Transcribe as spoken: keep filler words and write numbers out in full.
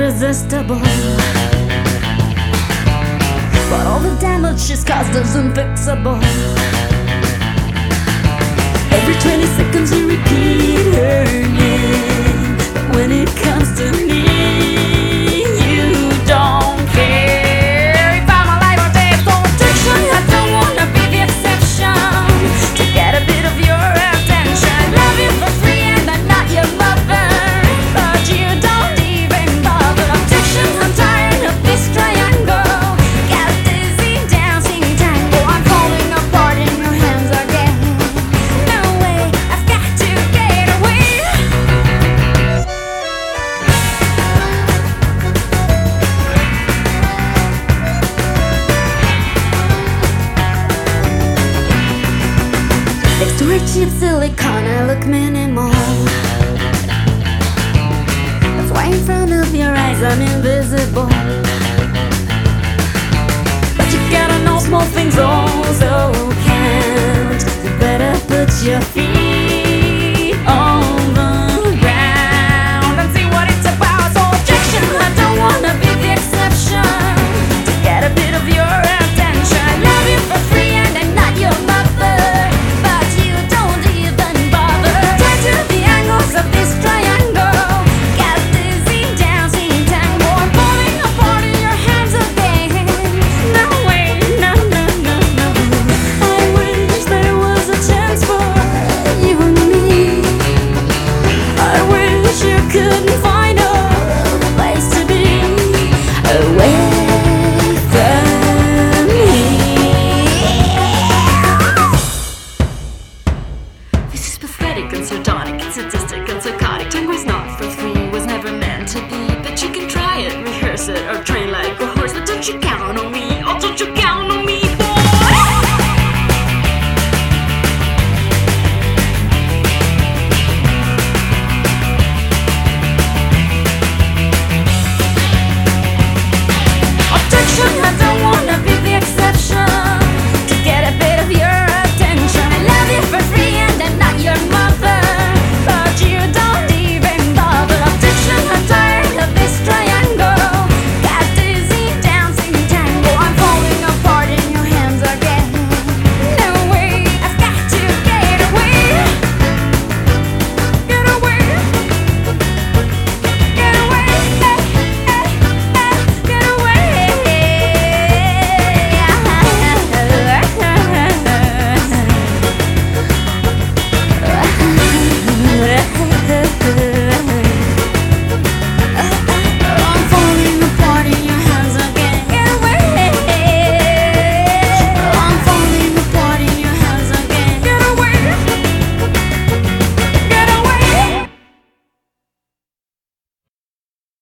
irresistible. But all the damage she's caused is unfixable. Every twenty seconds you repeat her name, but when it comes to me, you don't care. If I'm alive or dead, so addiction, I don't wanna be the exception. To get a bit of your attention, love you for free and I'm not your mother, but you don't even bother. Addiction, I'm tired of this triangle. Got a dizzy dancing tango. I'm falling apart in your hands again. No way, I've got to get away. Next to her cheap silicone, I look minimal. That's why in front of your eyes I'm invisible. But you gotta know small things also count. You better put your feet on the ground and see what it's about. So objection, I don't wanna be the exception. To get a bit of your attention, love you for free and I'm not your mother, but you don't even bother. Tied to the angles of this triangle, got a dizzy dancing tango. I'm falling apart in your hands again. No way, no, no, no, no. I wish there was a chance for you and me. I wish you couldn't find a place to be away from me. This is pathetic and sardonic, it's sadistic and psychotic. Tango's not for free, was never meant to be. But you can try it, rehearse it, or train